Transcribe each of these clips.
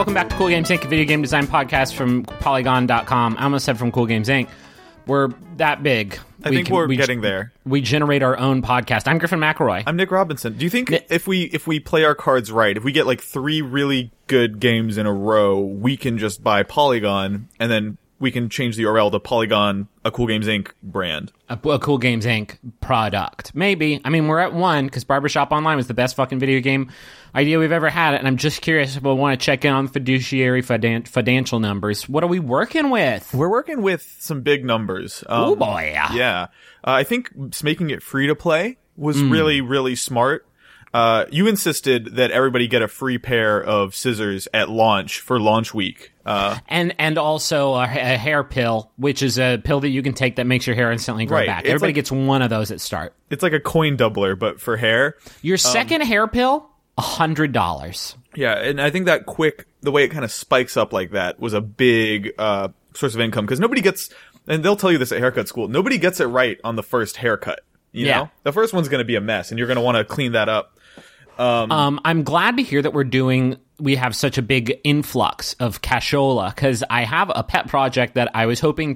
welcome back to Cool Games Inc., a video game design podcast from Polygon.com. I almost said from Cool Games Inc. We're that big. I think we're getting there. We generate our own podcast. I'm Griffin McElroy. I'm Nick Robinson. Do you think if we play our cards right, if we get like 3 really good games in a row, we can just buy Polygon and then we can change the URL to Polygon, a Cool Games Inc. brand? A Cool Games Inc. product. Maybe. I mean, we're at 1 because Barbershop Online was the best fucking video game idea we've ever had. And I'm just curious if we want to check in on the fiduciary financial numbers. What are we working with? We're working with some big numbers. Oh, boy. Yeah. I think making it free to play was really, really smart. You insisted that everybody get a free pair of scissors at launch for launch week. And also a hair pill, which is a pill that you can take that makes your hair instantly grow back. Everybody gets one of those at start. It's like a coin doubler, but for hair. Your second hair pill, $100. Yeah, and I think that the way it kind of spikes up like that was a big source of income, because nobody gets, and they'll tell you this at haircut school, nobody gets it right on the first haircut. You know? The first one's going to be a mess, and you're going to want to clean that up. I'm glad to hear that we have such a big influx of cashola, because I have a pet project that I was hoping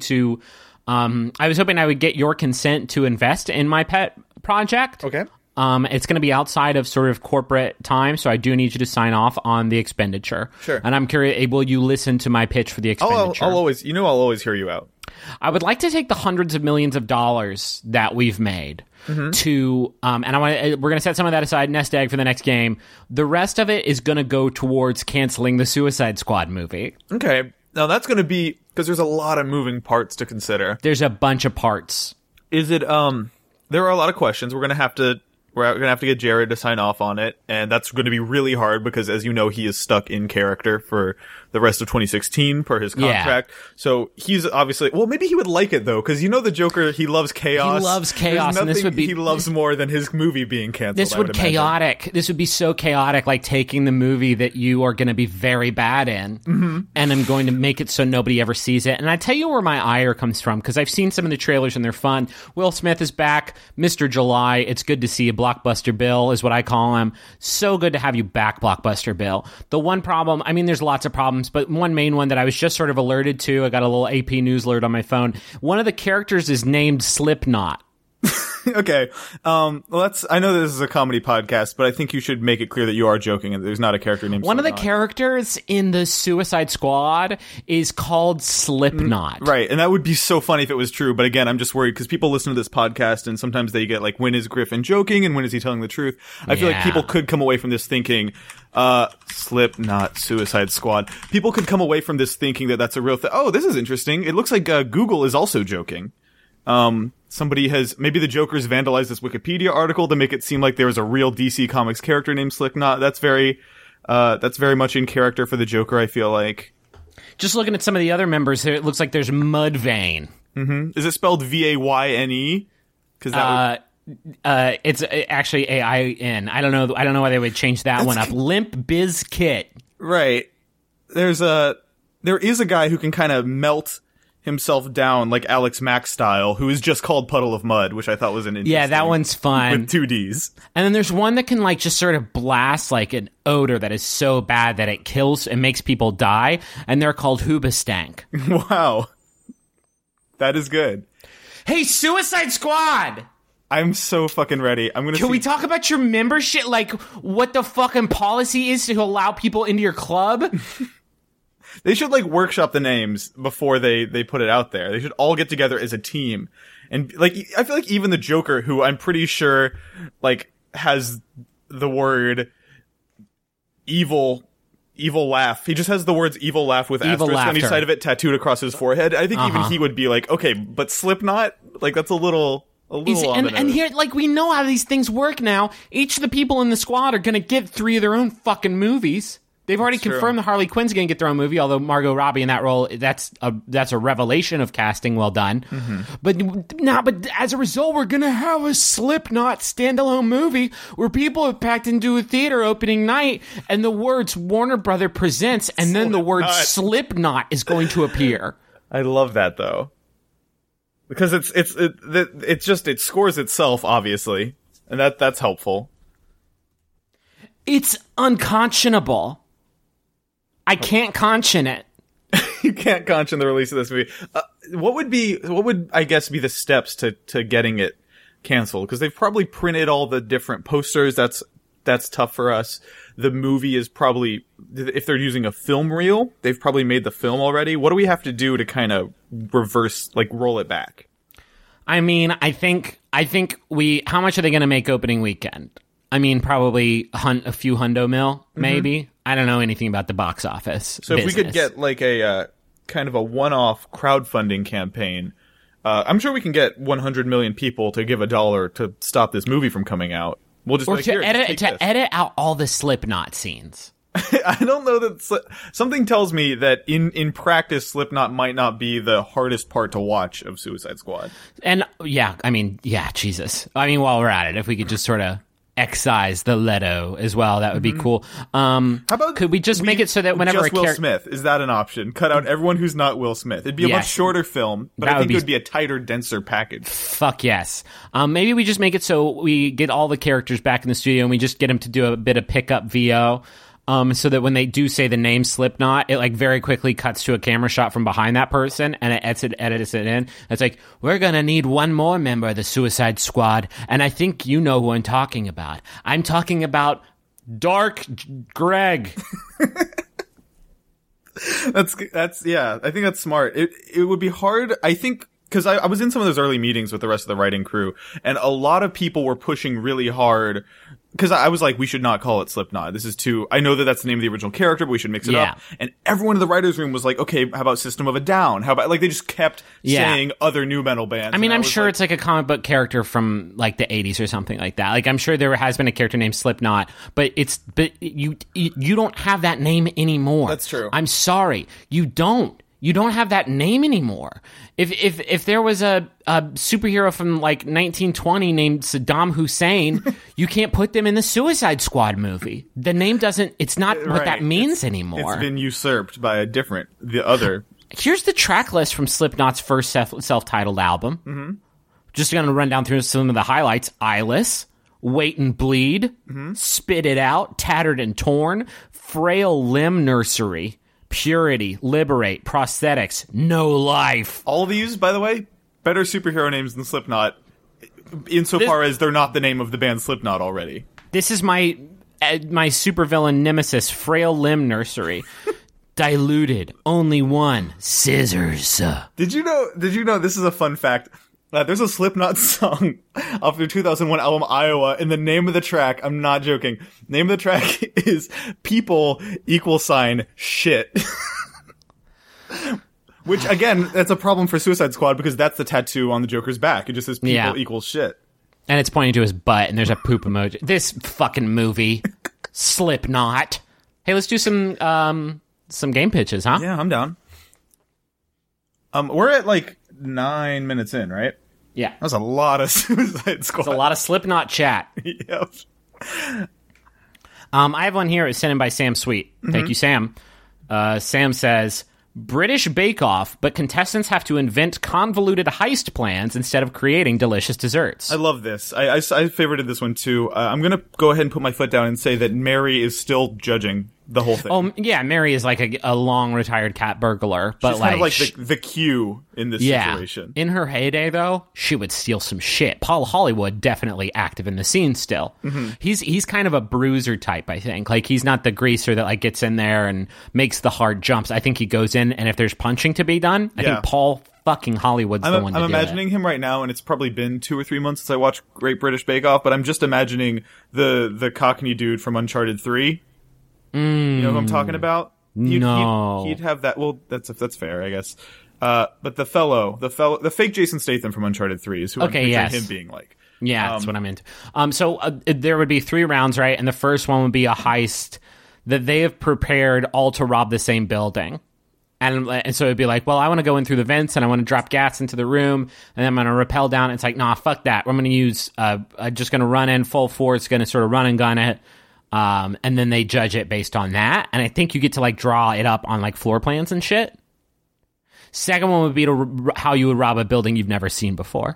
I would get your consent to invest in my pet project. Okay. It's going to be outside of sort of corporate time, so I do need you to sign off on the expenditure. Sure. And I'm curious, will you listen to my pitch for the expenditure? I'll always hear you out. I would like to take the hundreds of millions of dollars that we've made to, and we're going to set some of that aside, nest egg for the next game. The rest of it is going to go towards canceling the Suicide Squad movie. Okay. Now that's going to be, because there's a lot of moving parts to consider. There's a bunch of parts. Is it, there are a lot of questions. We're going to have to get Jared to sign off on it, and that's going to be really hard because, as you know, he is stuck in character for the rest of 2016 per his contract. Yeah. So he's obviously, well, maybe he would like it though, because you know the Joker, he loves chaos. He loves chaos, and this would be, he loves more than his movie being canceled. This would chaotic. This would be so chaotic, like taking the movie that you are going to be very bad in, and I'm going to make it so nobody ever sees it. And I tell you where my ire comes from, because I've seen some of the trailers and they're fun. Will Smith is back, Mr. July. It's good to see you. Blockbuster Bill is what I call him. So good to have you back, Blockbuster Bill. The one problem, I mean, there's lots of problems, but one main one that I was just sort of alerted to, I got a little AP News alert on my phone. One of the characters is named Slipknot. Okay. I know this is a comedy podcast, but I think you should make it clear that you are joking and there's not a character named One Slipknot. of the characters in the Suicide Squad is called Slipknot. Right. And that would be so funny if it was true. But again, I'm just worried because people listen to this podcast and sometimes they get like, when is Griffin joking and when is he telling the truth? I feel like people could come away from this thinking, Slipknot, Suicide Squad. People could come away from this thinking that that's a real thing. Oh, this is interesting. It looks like Google is also joking. Maybe the Joker's vandalized this Wikipedia article to make it seem like there was a real DC Comics character named Slipknot. That's very much in character for the Joker, I feel like. Just looking at some of the other members here, it looks like there's Mudvayne. Is it spelled Vayne? Because it's actually AIN. I don't know why they would change that one up. Limp Bizkit. Right. There is a guy who can kind of melt himself down like Alex Mack style, who is just called Puddle of Mud, which I thought was an interesting. Yeah, that one's fun. With 2 Ds. And then there's one that can like just sort of blast like an odor that is so bad that it kills and makes people die, and they're called Hoobastank. Wow. That is good. Hey, Suicide Squad! I'm so fucking ready. Can we talk about your membership? Like, what the fucking policy is to allow people into your club? They should, like, workshop the names before they put it out there. They should all get together as a team. And, like, I feel like even the Joker, who I'm pretty sure, like, has the word evil laugh. He just has the words evil laugh with evil asterisk laughter on each side of it tattooed across his forehead. I think even he would be like, okay, but Slipknot? Like, that's a little on the nose. And here, like, we know how these things work now. Each of the people in the squad are gonna get 3 of their own fucking movies. They've already confirmed that Harley Quinn's going to get their own movie, although Margot Robbie in that role, that's a revelation of casting well done. But as a result, we're going to have a Slipknot standalone movie where people have packed into a theater opening night, and the words Warner Brother Presents, and then the word Slipknot is going to appear. I love that, though. Because it scores itself, obviously. And that's helpful. It's unconscionable. I can't conscience it. You can't conscience the release of this movie. What would I guess be the steps to getting it canceled? Because they've probably printed all the different posters. That's tough for us. The movie is probably, if they're using a film reel, they've probably made the film already. What do we have to do to kind of reverse, like roll it back? I mean, I think how much are they going to make opening weekend? I mean, probably a few hundo mil, maybe. Mm-hmm. I don't know anything about the box office. So if we could get like a kind of a one-off crowdfunding campaign, I'm sure we can get 100 million people to give $1 to stop this movie from coming out. We'll just or like, to edit out all the Slipknot scenes. I don't know that something tells me that in practice, Slipknot might not be the hardest part to watch of Suicide Squad. And Jesus. I mean, while we're at it, if we could just sort of excise the Leto as well, that would be cool. How about could we just make it so that whenever just Will Smith, is that an option? Cut out everyone who's not Will Smith. It'd be a much shorter film, but I think it would be a tighter, denser package. Fuck yes. Maybe we just make it so we get all the characters back in the studio and we just get them to do a bit of pickup VO. So that when they do say the name Slipknot, it like very quickly cuts to a camera shot from behind that person and it edits it in. It's like, we're gonna need one more member of the Suicide Squad, and I think you know who I'm talking about. I'm talking about Dark Greg. That's yeah, I think that's smart. It would be hard, I think, because I was in some of those early meetings with the rest of the writing crew, and a lot of people were pushing really hard. Because I was like, we should not call it Slipknot. This is too, I know that that's the name of the original character, but we should mix it up. And everyone in the writer's room was like, okay, how about System of a Down? How about, like, they just kept saying other new metal bands. I mean, I'm sure it's like a comic book character from like the 80s or something like that. Like, I'm sure there has been a character named Slipknot, but you don't have that name anymore. That's true. I'm sorry. You don't have that name anymore. If there was a superhero from like 1920 named Saddam Hussein, you can't put them in the Suicide Squad movie. The name it's not what that means anymore. It's been usurped by the other. Here's the track list from Slipknot's first self-titled album. Mm-hmm. Just going to run down through some of the highlights. Eyeless, Wait and Bleed, Spit It Out, Tattered and Torn, Frail Limb Nursery, Purity, Liberate, Prosthetics, No Life. All these, by the way, better superhero names than Slipknot, insofar as they're not the name of the band Slipknot already. This is my supervillain nemesis, Frail Limb Nursery. Diluted, Only One, Scissors. Did you know, this is a fun fact, there's a Slipknot song off their 2001 album Iowa, and the name of the track, I'm not joking, name of the track is People = Shit. Which, again, that's a problem for Suicide Squad because that's the tattoo on the Joker's back. It just says People = Shit. And it's pointing to his butt, and there's a poop emoji. This fucking movie. Slipknot. Hey, let's do some game pitches, huh? Yeah, I'm down. We're at like 9 minutes in, right? Yeah. That was a lot of Suicide Squad. That's a lot of Slipknot chat. Yep. I have one here. It's sent in by Sam Sweet. Thank you, Sam. Sam says, British Bake Off, but contestants have to invent convoluted heist plans instead of creating delicious desserts. I love this. I favorited this one, too. I'm going to go ahead and put my foot down and say that Mary is still judging the whole thing. Oh, yeah, Mary is like a long retired cat burglar. But she's kind of like the Q in this situation. In her heyday, though, she would steal some shit. Paul Hollywood, definitely active in the scene still. Mm-hmm. He's kind of a bruiser type, I think. Like, he's not the greaser that like gets in there and makes the hard jumps. I think he goes in, and if there's punching to be done, I think Paul fucking Hollywood's the one to do it. I'm imagining him right now, and it's probably been 2 or 3 months since I watched Great British Bake Off, but I'm just imagining the Cockney dude from Uncharted 3. You know who I'm talking about? He'd have that. Well, that's fair, I guess. But the fake Jason Statham from Uncharted 3 is who I'm picturing him being like. Yeah, that's what I'm into. So there would be 3 rounds, right? And the first one would be a heist that they have prepared all to rob the same building. And so it'd be like, well, I want to go in through the vents and I want to drop gas into the room and then I'm going to rappel down. It's like, nah, fuck that. I'm going to use, I'm just going to run in full force, going to sort of run and gun it. And then they judge it based on that. And I think you get to like draw it up on like floor plans and shit. Second one would be how you would rob a building you've never seen before.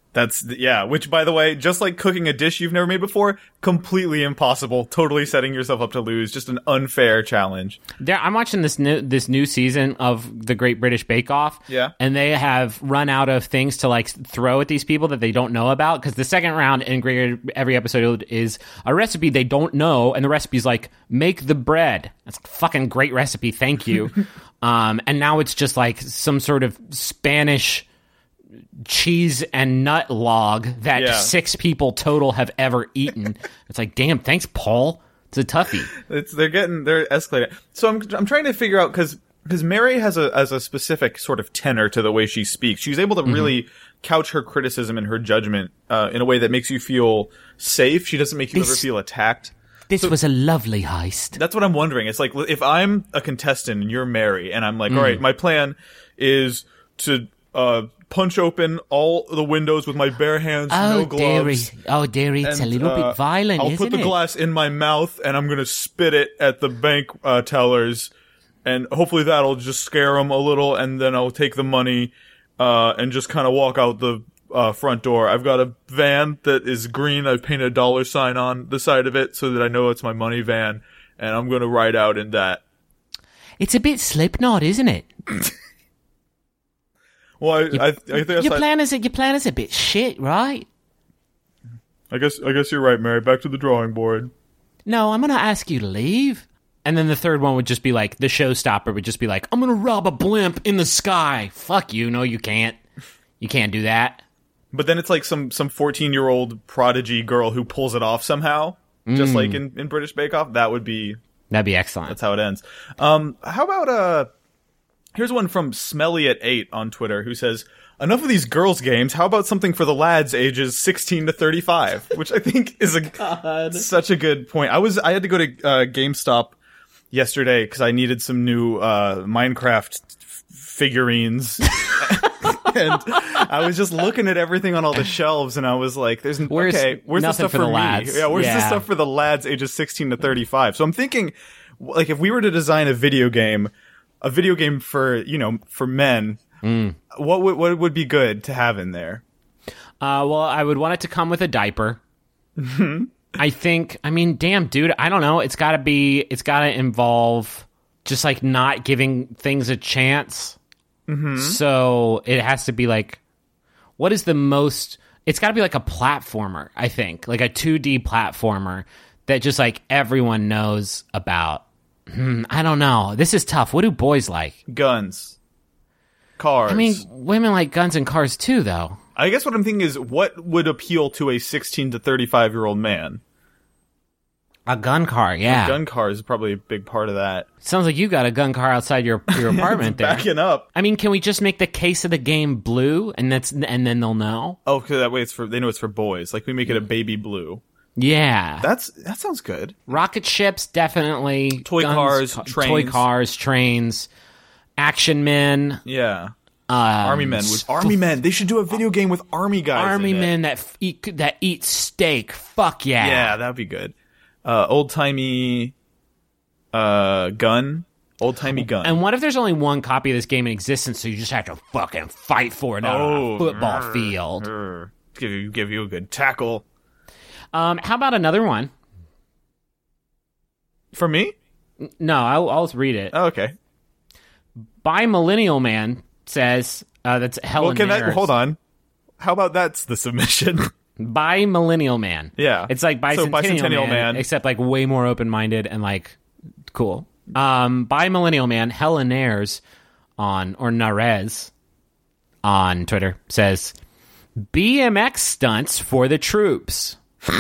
Which, by the way, just like cooking a dish you've never made before, completely impossible. Totally setting yourself up to lose. Just an unfair challenge. I'm watching this new season of The Great British Bake Off. Yeah. And they have run out of things to like throw at these people that they don't know about. Because the second round in every episode is a recipe they don't know. And the recipe's like, make the bread. That's a fucking great recipe. Thank you. And now it's just like some sort of Spanish cheese and nut log that 6 people total have ever eaten. It's like, damn, thanks, Paul. It's a toughie. They're escalating. So I'm trying to figure out, because Mary has a specific sort of tenor to the way she speaks. She's able to really couch her criticism and her judgment in a way that makes you feel safe. She doesn't make you ever feel attacked. This was a lovely heist. That's what I'm wondering. It's like, if I'm a contestant and you're Mary, and I'm like, all right, my plan is to punch open all the windows with my bare hands, no gloves. Dearie, it's a little bit violent, isn't it? I'll put the glass in my mouth, and I'm going to spit it at the bank tellers, and hopefully that'll just scare them a little, and then I'll take the money and just kind of walk out the front door. I've got a van that is green. I've painted a dollar sign on the side of it so that I know it's my money van, and I'm going to ride out in that. It's a bit Slipknot, isn't it? Well, I think your plan is a bit shit, right? I guess you're right, Mary. Back to the drawing board. No, I'm going to ask you to leave. And then the third one would just be like, the showstopper would just be like, I'm going to rob a blimp in the sky. Fuck you. No, you can't. You can't do that. But then it's like some 14-year-old prodigy girl who pulls it off somehow, just like in British Bake Off. That'd be excellent. That's how it ends. How about here's one from Smelly at 8 on Twitter, who says, enough of these girls' games. How about something for the lads ages 16 to 35? Which I think is such a good point. I had to go to GameStop yesterday because I needed some new Minecraft figurines. And I was just looking at everything on all the shelves, and I was like, where's the stuff for the me? lads? Yeah, where's the stuff for the lads ages 16 to 35? So I'm thinking, like, if we were to design a video game for, for men, what would be good to have in there? Well, I would want it to come with a diaper. Damn, dude, I don't know. It's got to involve just like not giving things a chance. So it has to be like, what is the most, it's got to be like a platformer, I think, like a 2D platformer that just like everyone knows about. I don't know. This is tough. What do boys like? Guns. Cars. I mean, women like guns and cars too, though. I guess what I'm thinking is, what would appeal to a 16 to 35-year-old man? A gun car, yeah. A gun car is probably a big part of that. Sounds like you got a gun car outside your apartment there. Backing up. I mean, can we just make the case of the game blue, and then they'll know? Oh, because that way they know it's for boys. Like, we make it a baby blue. Yeah. That sounds good. Rocket ships, definitely. Toy cars, trains. Toy cars, trains. Action men. Yeah. Army men. Army men. They should do a video game with army guys. Army men that eat steak. Fuck yeah. Yeah, that'd be good. Old-timey gun. Old-timey gun. And what if there's only one copy of this game in existence, so you just have to fucking fight for it on a football field? Give you a good tackle. How about another one? For me? No, I'll read it. Oh, okay. By Millennial Man says, that's Helen hold on. How about that's the submission? By Millennial Man. Yeah. It's like Bicentennial Man, except like way more open-minded and like cool. By Millennial Man, Helen Ayres Narez on Twitter says, BMX stunts for the troops.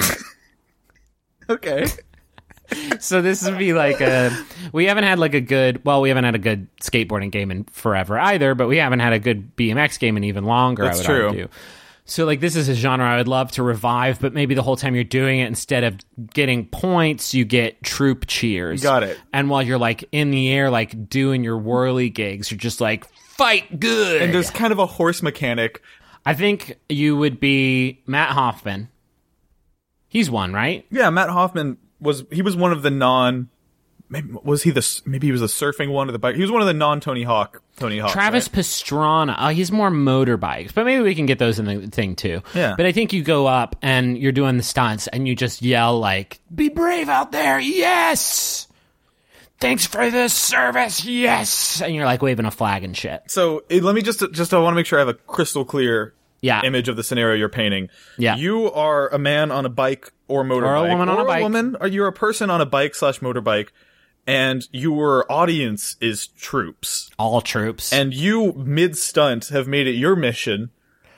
Okay. So this would be like we haven't had a good skateboarding game in forever either, but we haven't had a good BMX game in even longer. That's true. So like this is a genre I would love to revive, but maybe the whole time you're doing it, instead of getting points, you get troop cheers. Got it. And while you're like in the air, like doing your whirly gigs, you're just like, fight good. And there's kind of a horse mechanic. I think you would be Matt Hoffman. He's one, right? Yeah, Matt Hoffman was one of the non maybe he was the surfing one or the bike. He was one of the non-Tony Hawk. Travis right? Pastrana. He's more motorbikes, but maybe we can get those in the thing too. Yeah. But I think you go up and you're doing the stunts and you just yell like, "Be brave out there, yes! Thanks for the service, yes!" And you're like waving a flag and shit. So let me just I want to make sure I have a crystal clear image of the scenario you're painting. Yeah. You are a man on a bike or motorbike. Or a woman on a bike. Or you're a person on a bike / motorbike, and your audience is troops. All troops. And you, mid-stunt, have made it your mission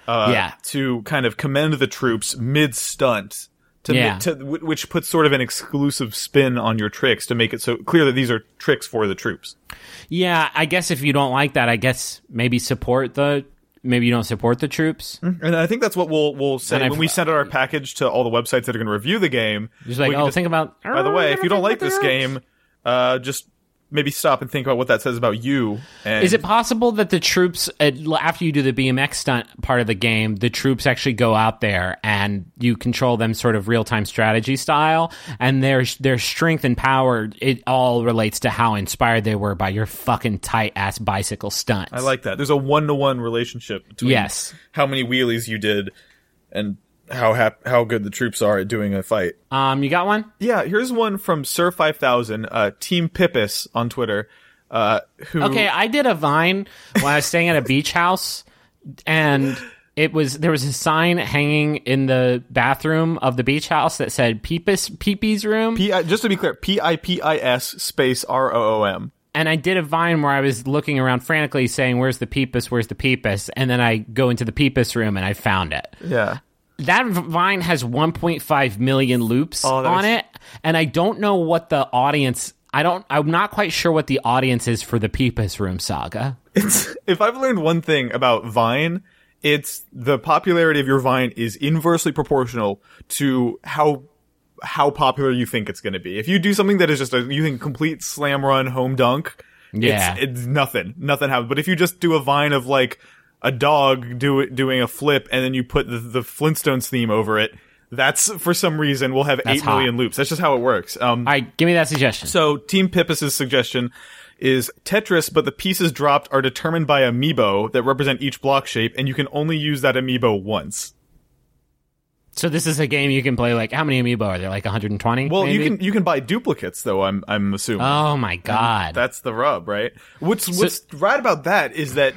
to kind of commend the troops mid-stunt. Which puts sort of an exclusive spin on your tricks to make it so clear that these are tricks for the troops. Yeah, I guess if you don't like that, I guess maybe maybe you don't support the troops. And I think that's what we'll say when we send out our package to all the websites that are going to review the game. Just like, think about... By the way, if you don't like this game, just maybe stop and think about what that says about you. And is it possible that the troops, after you do the BMX stunt part of the game, the troops actually go out there and you control them sort of real-time strategy style, and their strength and power, it all relates to how inspired they were by your fucking tight-ass bicycle stunts? I like that. There's a one-to-one relationship between how many wheelies you did and how good the troops are at doing a fight. You got one? Yeah, here's one from Sir5000, Team Pippis on Twitter. Okay, I did a Vine when I was staying at a beach house, and there was a sign hanging in the bathroom of the beach house that said Peepis room. Just to be clear, PIPIS space ROOM. And I did a Vine where I was looking around frantically saying, "Where's the Peepus? Where's the Peepus?" And then I go into the Peepus room and I found it. Yeah. That Vine has 1.5 million loops on it, and I don't know what the audience... I'm not quite sure what the audience is for the Peepus Room saga. If I've learned one thing about Vine, it's the popularity of your Vine is inversely proportional to how popular you think it's going to be. If you do something that is just you think complete slam run home dunk, it's nothing happens. But if you just do a Vine of like a dog doing a flip, and then you put the Flintstones theme over it, that's, for some reason, will have 8 million loops. That's just how it works. All right, give me that suggestion. So, Team Pippis' suggestion is Tetris, but the pieces dropped are determined by amiibo that represent each block shape, and you can only use that amiibo once. So this is a game you can play, like, how many amiibo are there? Like 120? Well, maybe? you can buy duplicates, though, I'm assuming. Oh my god. And that's the rub, right? What's right about that is that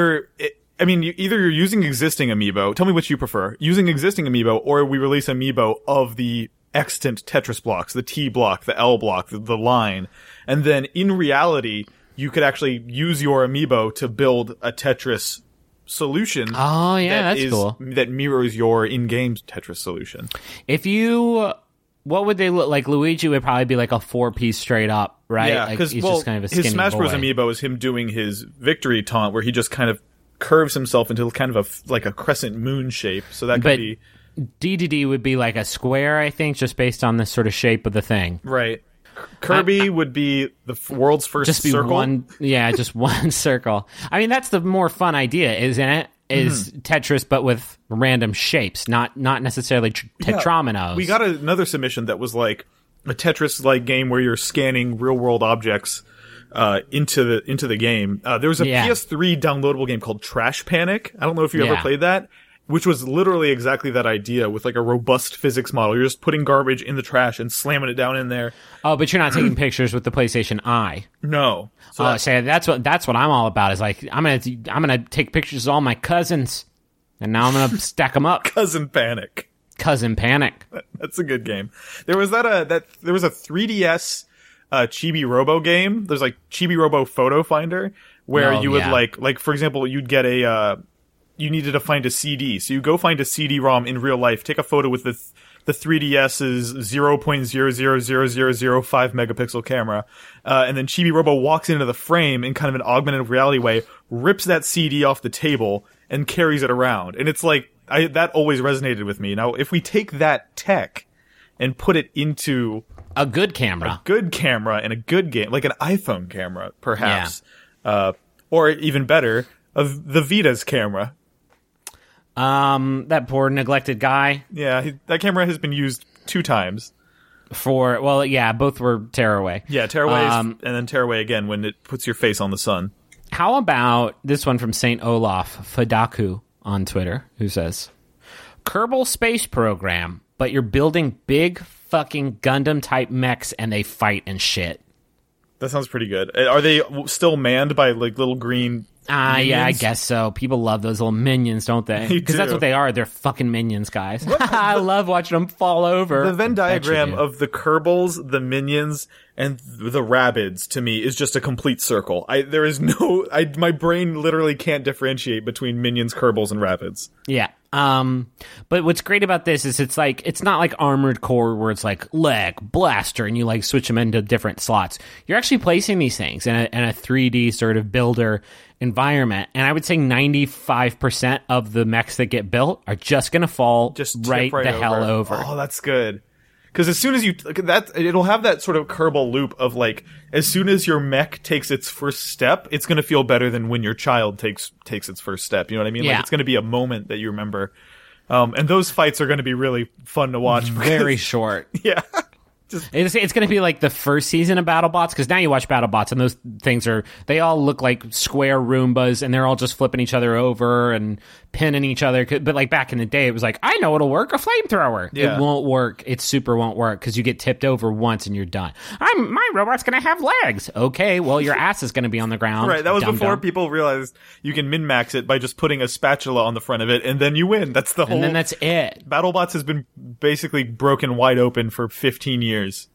either you're using existing amiibo. Tell me which you prefer. Using existing amiibo, or we release amiibo of the extant Tetris blocks, the T block, the L block, the line. And then in reality, you could actually use your amiibo to build a Tetris solution. Oh, yeah, that's cool. That mirrors your in-game Tetris solution. What would they look like? Luigi would probably be like a 4-piece straight up, right? Yeah, because he's just kind of a skinny his Smash Bros. Boy. Amiibo is him doing his victory taunt, where he just kind of curves himself into kind of like a crescent moon shape. So that could be... DDD would be like a square, I think, just based on the sort of shape of the thing. Right. Kirby would be the world's first circle. Just one circle. I mean, that's the more fun idea, isn't it? Is Tetris, but with random shapes, not necessarily tetrominos. We got another submission that was like a Tetris-like game where you're scanning real-world objects into the game. There was a PS3 downloadable game called Trash Panic. I don't know if you ever played that, which was literally exactly that idea with like a robust physics model. You're just putting garbage in the trash and slamming it down in there. Oh, but you're not taking pictures with the PlayStation Eye. No. So that's what I'm all about. Is like I'm gonna take pictures of all my cousins, and now I'm gonna stack them up. Cousin Panic. That's a good game. There was there was a 3DS Chibi Robo game. There's like Chibi Robo Photo Finder where you would like for example, you'd get you needed to find a CD. So you go find a CD-ROM in real life, take a photo with the 3DS's 0.000005 megapixel camera, and then Chibi Robo walks into the frame in kind of an augmented reality way, rips that CD off the table, and carries it around. And it's like, that always resonated with me. Now, if we take that tech and put it into a good camera and a good game, like an iPhone camera, perhaps, or even better, of the Vita's camera. That poor neglected guy. Yeah, that camera has been used 2 times. both were Tearaway. Yeah, Tearaway, and then Tearaway again when it puts your face on the sun. How about this one from St. Olaf Fadaku on Twitter, who says, Kerbal Space Program, but you're building big fucking Gundam-type mechs and they fight and shit. That sounds pretty good. Are they still manned by, like, little green minions? Yeah, I guess so. People love those little minions, don't they? Because that's what they are. They're fucking minions, guys. I love watching them fall over. The Venn diagram of the Kerbals, the minions, and the Rabbids, to me, is just a complete circle. There is no... my brain literally can't differentiate between minions, Kerbals, and Rabbids. Yeah. But what's great about this is it's not like Armored Core where it's like leg, blaster, and you like switch them into different slots. You're actually placing these things in a 3D sort of builder environment, and I would say 95% of the mechs that get built are just going to fall right the hell over. Oh, that's good. Because as soon as it'll have that sort of Kerbal loop of like, as soon as your mech takes its first step, it's going to feel better than when your child takes its first step. You know what I mean? Yeah. Like, it's going to be a moment that you remember. And those fights are going to be really fun to watch. Very short. Yeah. It's going to be like the first season of BattleBots, because now you watch BattleBots and those things they all look like square Roombas, and they're all just flipping each other over and pinning each other. But like back in the day, it was like, I know it'll work, a flamethrower. Yeah. It won't work. It super won't work because you get tipped over once and you're done. My robot's going to have legs. Okay, well, your ass is going to be on the ground. Right, that was before people realized you can min-max it by just putting a spatula on the front of it, and then you win. That's the whole... And then that's it. BattleBots has been basically broken wide open for 15 years. It's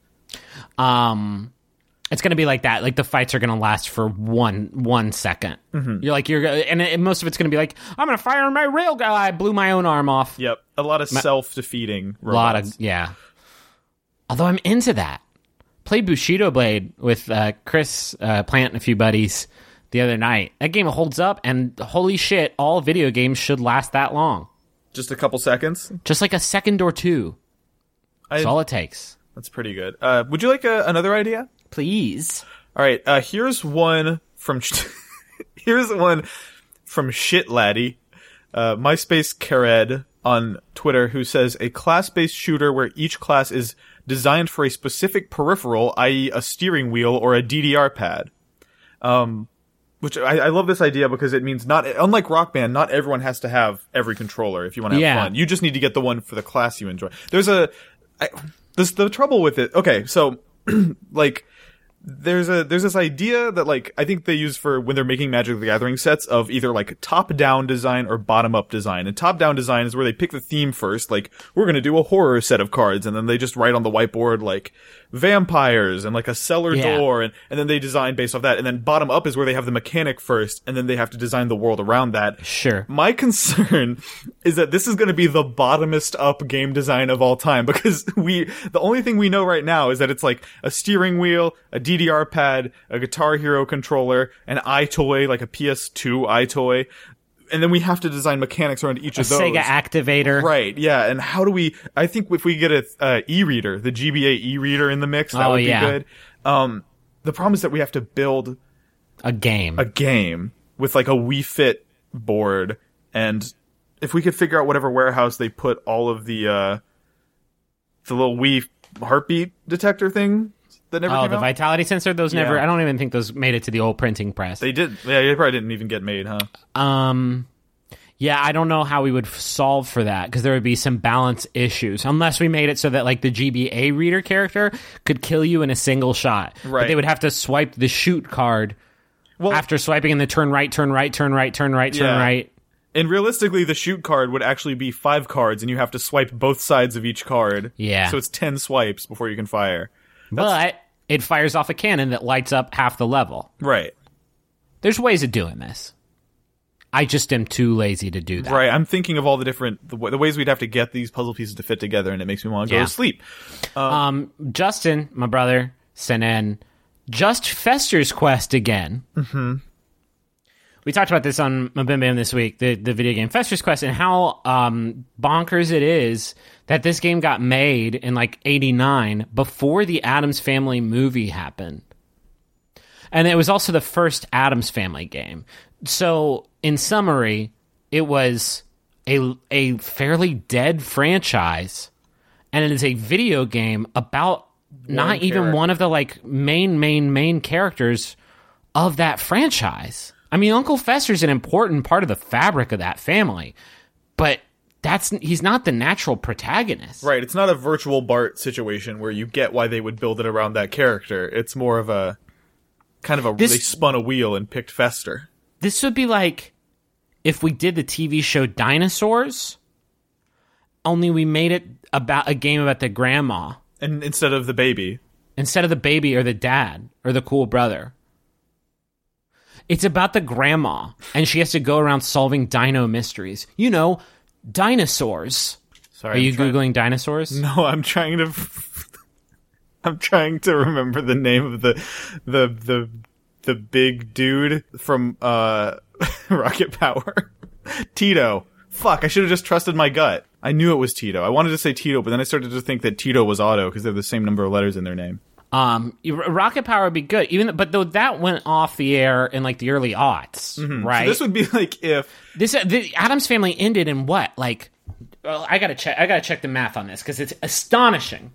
going to be like that. Like the fights are going to last for one second. Mm-hmm. And most of it's going to be like, I'm going to fire my rail guy. I blew my own arm off. Yep, a lot of self-defeating robots. Although I'm into that. Played Bushido Blade with Chris Plant and a few buddies the other night. That game holds up, and holy shit, all video games should last that long. Just a couple seconds? Just like a second or two. That's all it takes. That's pretty good. Would you like another idea? Please. All right. Here's one from Shit Laddie, MySpace Kared on Twitter, who says a class-based shooter where each class is designed for a specific peripheral, i.e., a steering wheel or a DDR pad. Which I love this idea because it means unlike Rock Band, not everyone has to have every controller if you want to have fun. You just need to get the one for the class you enjoy. The trouble with it. Okay, so like there's this idea that like I think they use for when they're making Magic the Gathering sets of either like top-down design or bottom-up design. And top-down design is where they pick the theme first, like we're going to do a horror set of cards, and then they just write on the whiteboard like vampires and like a cellar door, and then they design based off that. And then bottom up is where they have the mechanic first, and then they have to design the world around that. Sure. My concern is that this is going to be the bottomest up game design of all time, because the only thing we know right now is that it's like a steering wheel, a DDR pad, a Guitar Hero controller, an iToy, like a PS2 iToy. And then we have to design mechanics around each of those. Sega activator. Right, yeah. And how do we... I think if we get a e-reader, the GBA e-reader in the mix, that would be good. The problem is that we have to build... A game with like a Wii Fit board. And if we could figure out whatever warehouse they put all of the little Wii heartbeat detector thing that never came the out. vitality sensor, those never... I don't even think those made it to the old printing press. They did. Yeah, they probably didn't even get made, huh? Yeah, I don't know how we would solve for that, because there would be some balance issues, unless we made it so that like the GBA reader character could kill you in a single shot. Right. But they would have to swipe the shoot card after swiping in the turn right. And realistically, the shoot card would actually be 5 cards, and you have to swipe both sides of each card. Yeah. So it's 10 swipes before you can fire. But it fires off a cannon that lights up half the level. Right. There's ways of doing this. I just am too lazy to do that. Right. I'm thinking of all the different the ways we'd have to get these puzzle pieces to fit together, and it makes me want to go to sleep. Justin, my brother, sent in Just Fester's Quest again. Mm-hmm. We talked about this on Mabim Bam this week, the video game Fester's Quest, and how bonkers it is that this game got made in like 89 before the Addams Family movie happened. And it was also the first Addams Family game. So, in summary, it was a fairly dead franchise and it is a video game about not even character. one of the like main characters of that franchise. I mean, Uncle Fester's an important part of the fabric of that family, but he's not the natural protagonist. Right, it's not a virtual Bart situation where you get why they would build it around that character. It's more of a kind of they spun a wheel and picked Fester. This would be like if we did the TV show Dinosaurs, only we made it about a game about the grandma. And instead of the baby. Instead of the baby or the dad or the cool brother. It's about the grandma, and she has to go around solving dino mysteries. You know, dinosaurs. Sorry, Are you Googling dinosaurs? No, I'm trying to... I'm trying to remember the name of the big dude from Rocket Power. Tito. Fuck, I should have just trusted my gut. I knew it was Tito. I wanted to say Tito, but then I started to think that Tito was Otto because they're the same number of letters in their name. Rocket Power would be good, but though that went off the air in like the early aughts, right? So this would be like if the Addams Family ended in what? Like, well, I gotta check the math on this because it's astonishing.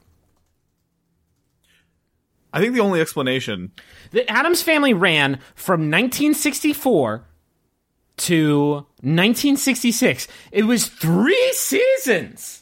I think the only explanation The Addams Family ran from 1964 to 1966. It was 3 seasons.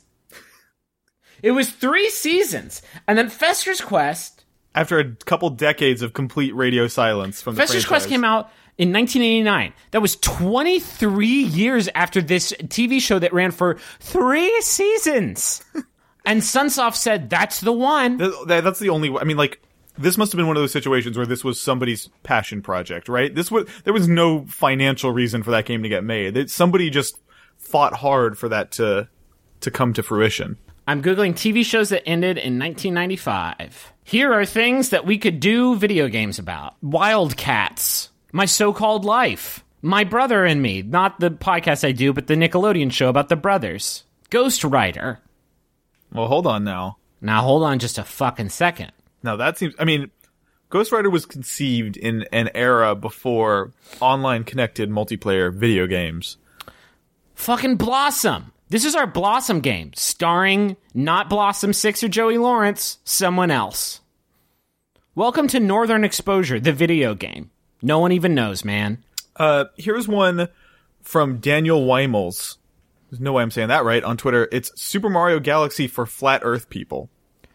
And then Fester's Quest... after a couple decades of complete radio silence from the Fester's Quest came out in 1989. That was 23 years after this TV show that ran for 3 seasons. And Sunsoft said, that's the one. That's the only... I mean, like... This must have been one of those situations where this was somebody's passion project, right? There was no financial reason for that game to get made. Somebody just fought hard for that to come to fruition. I'm Googling TV shows that ended in 1995. Here are things that we could do video games about. Wildcats. My So-Called Life. My Brother and Me. Not the podcast I do, but the Nickelodeon show about the brothers. Ghost Rider. Well, hold on now. Now, hold on just a fucking second. Now that seems... I mean, Ghost Rider was conceived in an era before online connected multiplayer video games. Fucking Blossom. This is our Blossom game, starring not Blossom 6 or Joey Lawrence, someone else. Welcome to Northern Exposure, the video game. No one even knows, man. Here's one from Daniel Weimels. There's no way I'm saying that right on Twitter. It's Super Mario Galaxy for Flat Earth people.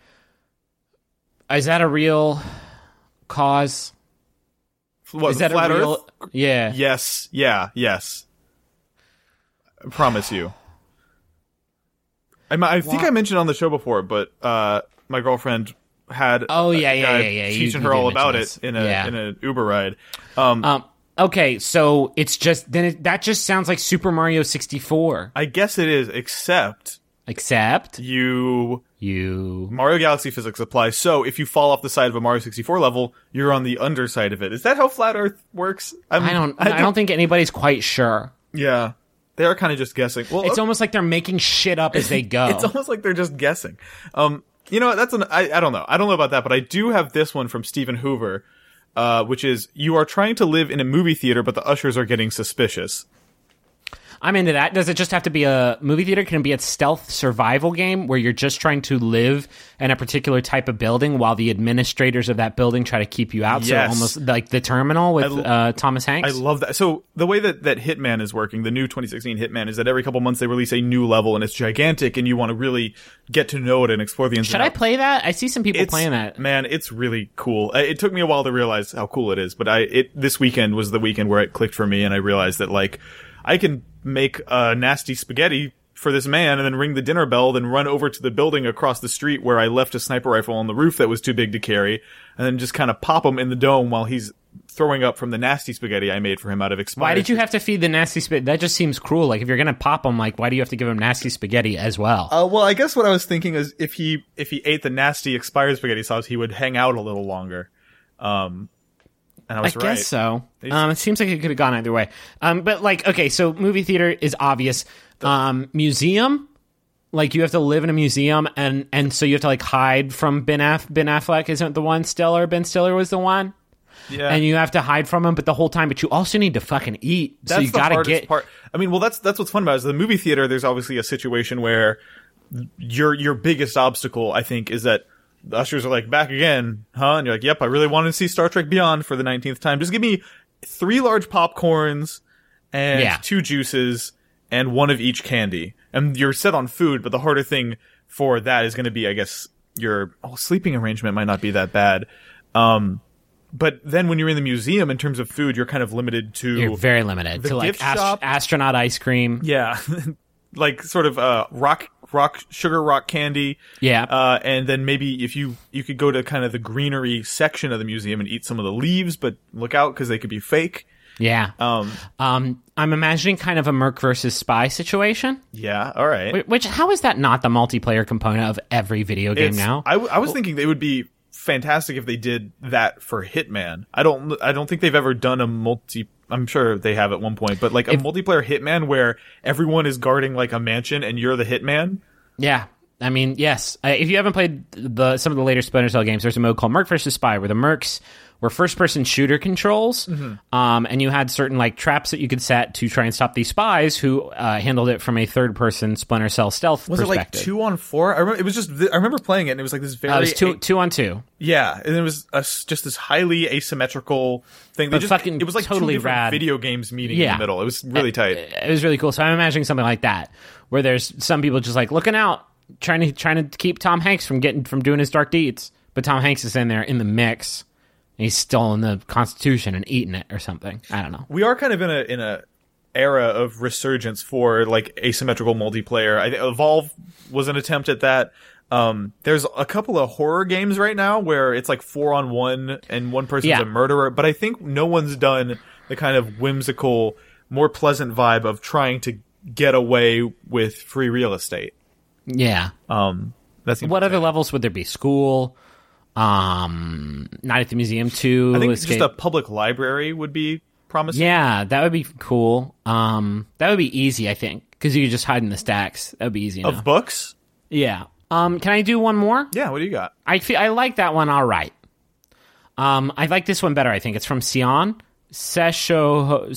Is that a real cause? What, is that Flat a real... Earth? Yeah. Yes. Yeah. Yes. I promise you. I think I mentioned on the show before, but my girlfriend had yeah. teaching her all about it in an Uber ride. Okay, so it's just that just sounds like Super Mario 64. I guess it is, except Mario Galaxy physics apply. So if you fall off the side of a Mario 64 level, you're on the underside of it. Is that how Flat Earth works? I don't think anybody's quite sure. Yeah. They are kind of just guessing. Well, it's almost like they're making shit up as they go. It's almost like they're just guessing. You know, I don't know. I don't know about that, but I do have this one from Stephen Hoover, which is, you are trying to live in a movie theater, but the ushers are getting suspicious. I'm into that. Does it just have to be a movie theater? Can it be a stealth survival game where you're just trying to live in a particular type of building while the administrators of that building try to keep you out? Yes. So almost like The Terminal with Thomas Hanks? I love that. So the way that Hitman is working, the new 2016 Hitman, is that every couple months they release a new level and it's gigantic and you want to really get to know it and explore the ins and outs. Should I play that? I see some people playing that. Man, it's really cool. It took me a while to realize how cool it is, but this weekend was the weekend where it clicked for me and I realized that, like, I can make a nasty spaghetti for this man and then ring the dinner bell, then run over to the building across the street where I left a sniper rifle on the roof that was too big to carry, and then just kind of pop him in the dome while he's throwing up from the nasty spaghetti I made for him out of expired. Why did you have to feed the nasty spaghetti? That just seems cruel. Like, if you're going to pop him, like, why do you have to give him nasty spaghetti as well? Well, I guess what I was thinking is if he ate the nasty expired spaghetti sauce, he would hang out a little longer. And I was right. I guess so. It seems like it could have gone either way. But, like, okay, so movie theater is obvious. Museum, like, you have to live in a museum, and so you have to, like, hide from Ben Affleck isn't the one. Ben Stiller was the one. Yeah. And you have to hide from him, but the whole time, but you also need to fucking eat. That's so you the gotta hardest get part. I mean, well, that's what's fun about it. Is the movie theater, there's obviously a situation where your biggest obstacle, I think, is that the ushers are like, back again, huh? And you're like, yep, I really wanted to see Star Trek Beyond for the 19th time. Just give me 3 large popcorns and 2 juices and 1 of each candy. And you're set on food, but the harder thing for that is going to be, I guess, your sleeping arrangement might not be that bad. But then when you're in the museum, in terms of food, you're kind of limited to... You're very limited to like astronaut ice cream. Yeah. Like sort of sugar rock candy. Yeah. And then maybe if you could go to kind of the greenery section of the museum and eat some of the leaves, but look out because they could be fake. Yeah. I'm imagining kind of a Merc versus Spy situation. Yeah, all right. Which, how is that not the multiplayer component of every video game now? I was thinking they would be fantastic if they did that for Hitman. I don't think they've ever done a I'm sure they have at one point, but like a multiplayer Hitman where everyone is guarding like a mansion and you're the Hitman. Yeah. I mean, yes. If you haven't played some of the later Splinter Cell games, there's a mode called Merc vs. Spy where the Mercs were first-person shooter controls, and you had certain like traps that you could set to try and stop these spies who handled it from a third-person Splinter Cell stealth perspective. Was it like 2 on 4? I remember playing it, and it was like this very... it was 2 on 2. Yeah, and it was just this highly asymmetrical thing. It was like totally 2 different rad video games meeting in the middle. It was really tight. It was really cool. So I'm imagining something like that, where there's some people just like looking out, trying to keep Tom Hanks from doing his dark deeds, but Tom Hanks is in there in the mix. And he's still in the Constitution and eating it or something. I don't know. We are kind of in a era of resurgence for like asymmetrical multiplayer. I think Evolve was an attempt at that. There's a couple of horror games right now where it's like 4-on-1 and one person's a murderer, but I think no one's done the kind of whimsical, more pleasant vibe of trying to get away with free real estate. Yeah. What other levels would there be? School? Night at the Museum 2. I think just a public library would be promising. Yeah, that would be cool. That would be easy, I think, because you could just hide in the stacks. That would be easy enough. Of books? Yeah. Can I do one more? Yeah, what do you got? I like that one all right. I like this one better, I think. It's from Sion. Seshoho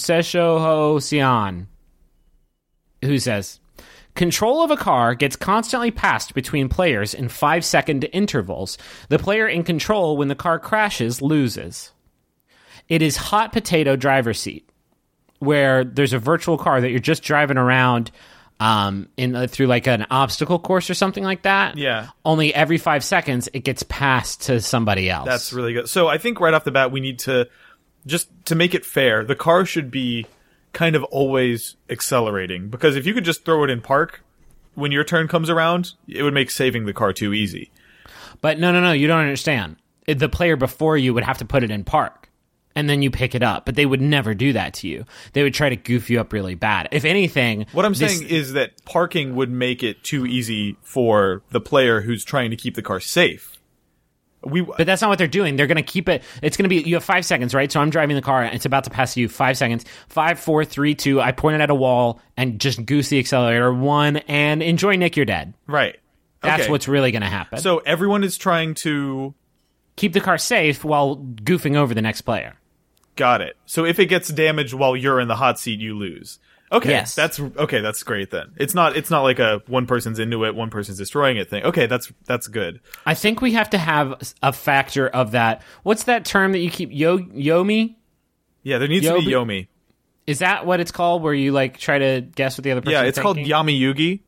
Sion. Who says... Control of a car gets constantly passed between players in 5-second intervals. The player in control when the car crashes loses. It is hot potato driver's seat, where there's a virtual car that you're just driving around through like an obstacle course or something like that. Yeah. Only every 5 seconds it gets passed to somebody else. That's really good. So I think right off the bat we need to, just to make it fair, the car should be kind of always accelerating, because if you could just throw it in park when your turn comes around, it would make saving the car too easy. But no, you don't understand. The player before you would have to put it in park, and then you pick it up, but they would never do that to you. They would try to goof you up really bad. If anything... What I'm saying is that parking would make it too easy for the player who's trying to keep the car safe. But that's not what they're doing. They're going to keep it. It's going to be, you have 5 seconds, right? So I'm driving the car and it's about to pass you. 5 seconds. 5, 4, 3, 2. I point it at a wall and just goose the accelerator. 1 and enjoy Nick, you're dead. Right. That's what's really going to happen. So everyone is trying to keep the car safe while goofing over the next player. Got it. So if it gets damaged while you're in the hot seat, you lose. Okay, yes. That's great then. It's not like a one person's into it, one person's destroying it thing. Okay, that's good. I think we have to have a factor of that. What's that term that you keep Yomi? Yeah, there needs to be Yomi. Is that what it's called, where you like try to guess what the other person is thinking? Yeah, it's called Yami Yugi.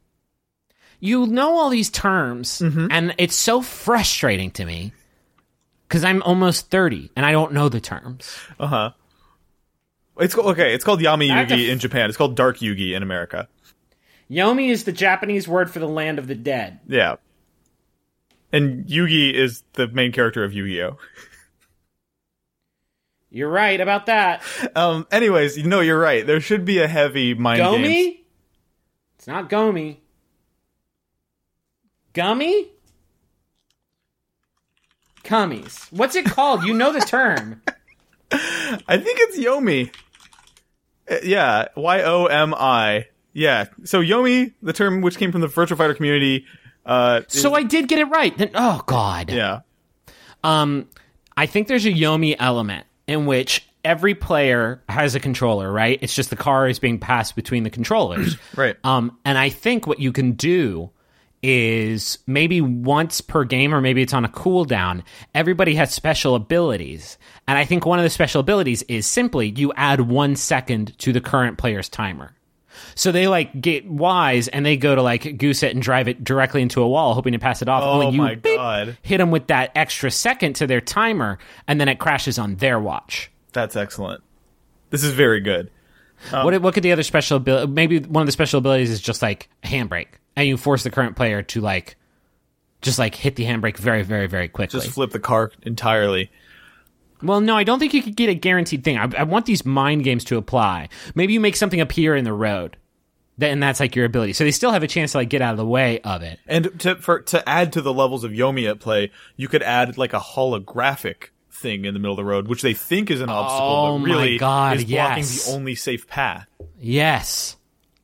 You know all these terms, and it's so frustrating to me because I'm almost 30 and I don't know the terms. Uh-huh. It's called Yami Yugi in Japan. It's called Dark Yugi in America. Yomi is the Japanese word for the land of the dead. Yeah. And Yugi is the main character of Yu-Gi-Oh! You're right about that. Anyways, you're right. There should be a heavy mind Gomi? games. It's not Gomi. Gummy? Cummies. What's it called? You know the term. I think it's Yomi. Yeah, Yomi. Yeah, so Yomi, the term which came from the Virtua Fighter community. So I did get it right. Then, oh God. Yeah. I think there's a Yomi element in which every player has a controller, right? It's just the car is being passed between the controllers. Right. And I think what you can do is maybe once per game, or maybe it's on a cooldown, everybody has special abilities. And I think one of the special abilities is simply you add 1 second to the current player's timer. So they like get wise and they go to like goose it and drive it directly into a wall, hoping to pass it off. Oh Only you my God. hit them with that extra second to their timer, and then it crashes on their watch. That's excellent. This is very good. What could the other special ability? Maybe one of the special abilities is just like a handbrake, and you force the current player to like just like hit the handbrake very, very, very quickly. Just flip the car entirely. Well, no, I don't think you could get a guaranteed thing. I want these mind games to apply. Maybe you make something appear in the road, and that's like your ability. So they still have a chance to like get out of the way of it. And to add to the levels of Yomi at play, you could add like a holographic thing in the middle of the road, which they think is an obstacle, but really is blocking the only safe path. Yes.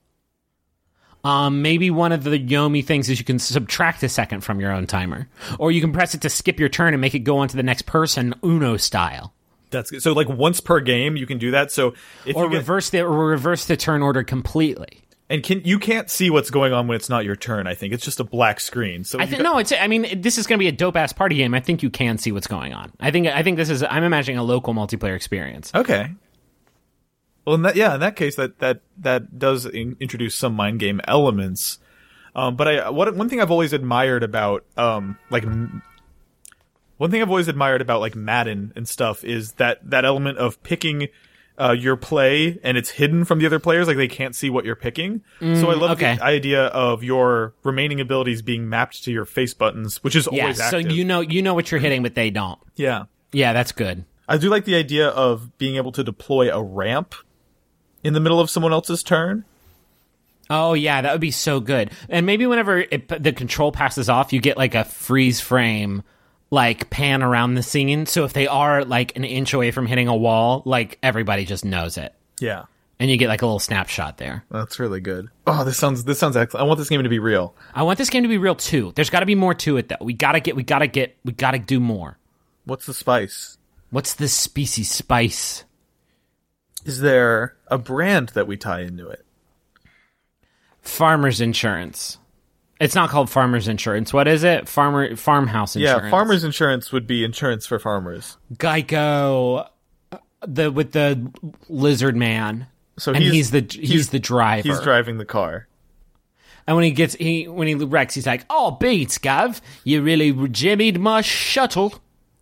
Maybe one of the Yomi things is you can subtract a second from your own timer, or you can press it to skip your turn and make it go on to the next person, Uno style. That's good. So like once per game, you can do that. So if or you reverse the turn order completely. And you can't see what's going on when it's not your turn. I think it's just a black screen. So this is going to be a dope ass party game. I think you can see what's going on. I think this is. I'm imagining a local multiplayer experience. Okay. Well, in that case, that does introduce some mind game elements. But one thing I've always admired about Madden and stuff is that element of picking your play, and it's hidden from the other players, like they can't see what you're picking. So I love the idea of your remaining abilities being mapped to your face buttons, which is always active. So you know what you're hitting, but they don't. Yeah, that's good. I do like the idea of being able to deploy a ramp in the middle of someone else's turn. Oh yeah, that would be so good. And maybe whenever the control passes off, you get like a freeze frame, like pan around the scene. So if they are like an inch away from hitting a wall, like everybody just knows it. Yeah. And you get like a little snapshot there. That's really good. Oh, this sounds excellent. I want this game to be real. I want this game to be real too. There's got to be more to it though. We gotta do more. What's the spice? What's the species spice? Is there a brand that we tie into it? Farmers Insurance. It's not called Farmers Insurance. What is it? Farmhouse Insurance. Yeah, Farmers Insurance would be insurance for farmers. Geico, with the lizard man. So he's the driver. He's driving the car. And when he wrecks, he's like, "Oh, beats, Gav, you really jimmied my shuttle."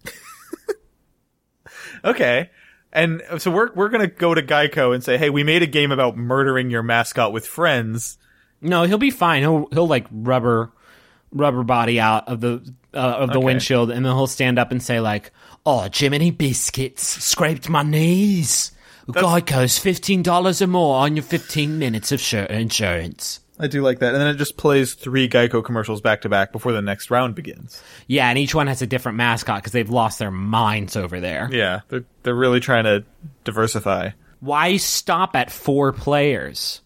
Okay. And so we're gonna go to Geico and say, "Hey, we made a game about murdering your mascot with friends." No, he'll be fine. He'll like rubber body out of the windshield, and then he'll stand up and say like, "Oh, Jiminy biscuits scraped my knees. Geico's $15 or more on your 15 minutes of insurance." I do like that. And then it just plays 3 Geico commercials back to back before the next round begins. Yeah, and each one has a different mascot because they've lost their minds over there. Yeah, they're really trying to diversify. Why stop at 4 players?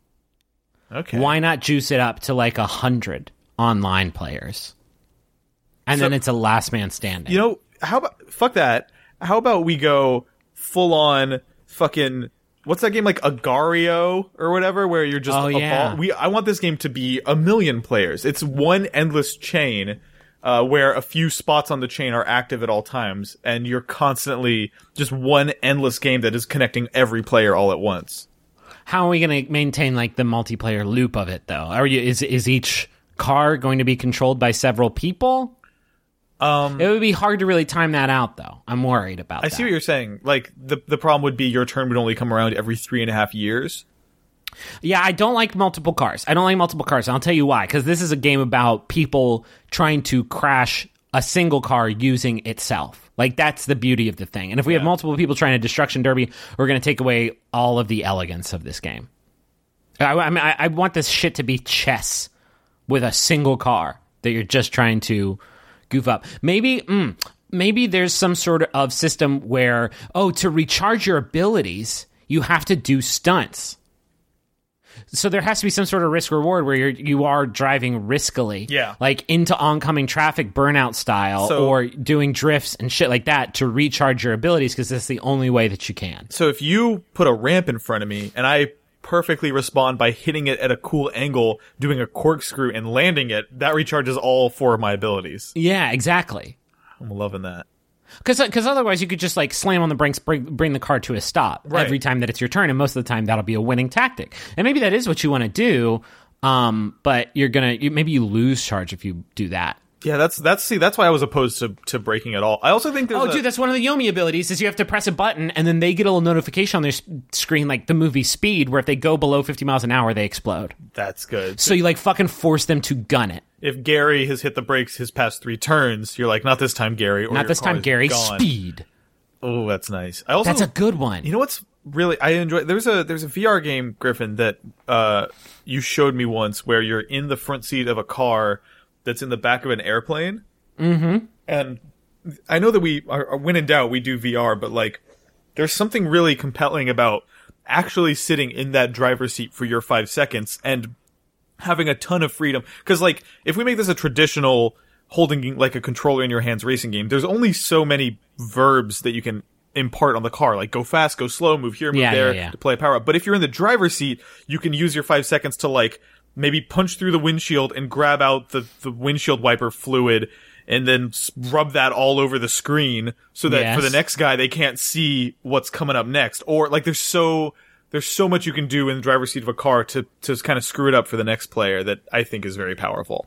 Okay. Why not juice it up to like 100 online players? And then it's a last man standing. You know, fuck that. How about we go full on fucking... What's that game, like Agario or whatever, where you're just I want this game to be 1 million players. It's one endless chain where a few spots on the chain are active at all times, and you're constantly just one endless game that is connecting every player all at once. How are we going to maintain like the multiplayer loop of it, though? Is each car going to be controlled by several people? It would be hard to really time that out, though. I'm worried about that. I see what you're saying. Like, the problem would be your turn would only come around every 3.5 years. Yeah, I don't like multiple cars. And I'll tell you why. Because this is a game about people trying to crash a single car using itself. Like, that's the beauty of the thing. And if we have multiple people trying to destruction derby, we're going to take away all of the elegance of this game. I want this shit to be chess with a single car that you're just trying to goof up. Maybe there's some sort of system where, to recharge your abilities, you have to do stunts. So there has to be some sort of risk reward where you are driving riskily, like into oncoming traffic burnout style, or doing drifts and shit like that to recharge your abilities, because that's the only way that you can. So if you put a ramp in front of me and I perfectly respond by hitting it at a cool angle, doing a corkscrew and landing it, that recharges all 4 of my abilities. Yeah, exactly. I'm loving that. Because otherwise you could just like slam on the brakes, bring the car to a stop every time that it's your turn, and most of the time that'll be a winning tactic. And maybe that is what you want to do, but maybe you lose charge if you do that. Yeah, that's why I was opposed to braking at all. I also think there's dude, that's one of the Yomi abilities is you have to press a button and then they get a little notification on their screen like the movie Speed, where if they go below 50 miles an hour, they explode. That's good. So you like fucking force them to gun it. If Gary has hit the brakes his past 3 turns, you're like, not this time, Gary. Or not this time, Gary. Gone. Speed. Oh, that's nice. That's a good one. You know what's really I enjoy? There's a VR game, Griffin, that you showed me once where you're in the front seat of a car that's in the back of an airplane. Mm-hmm. And I know that we are, when in doubt, we do VR, but like, there's something really compelling about actually sitting in that driver's seat for your 5 seconds and having a ton of freedom. Because like, if we make this a traditional holding like a controller in your hands racing game, there's only so many verbs that you can impart on the car, like go fast, go slow, move here, move there, to play a power up. But if you're in the driver's seat, you can use your 5 seconds to like maybe punch through the windshield and grab out the windshield wiper fluid and then rub that all over the screen so that for the next guy, they can't see what's coming up next. Or like there's so much you can do in the driver's seat of a car to kind of screw it up for the next player that I think is very powerful.